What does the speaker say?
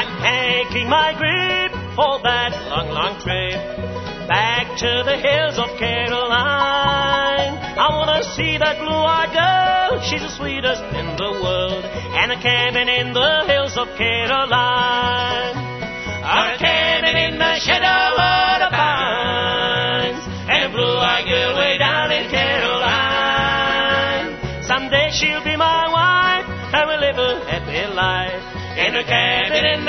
I'm taking my grip for that long, long trip back to the hills of Caroline. I wanna see that blue-eyed girl, she's the sweetest in the world, and a cabin in the hills of Caroline. A cabin in the shadow of the pines, and a blue-eyed girl way down in Caroline. Someday she'll be my wife, and we'll live a happy life in a cabin in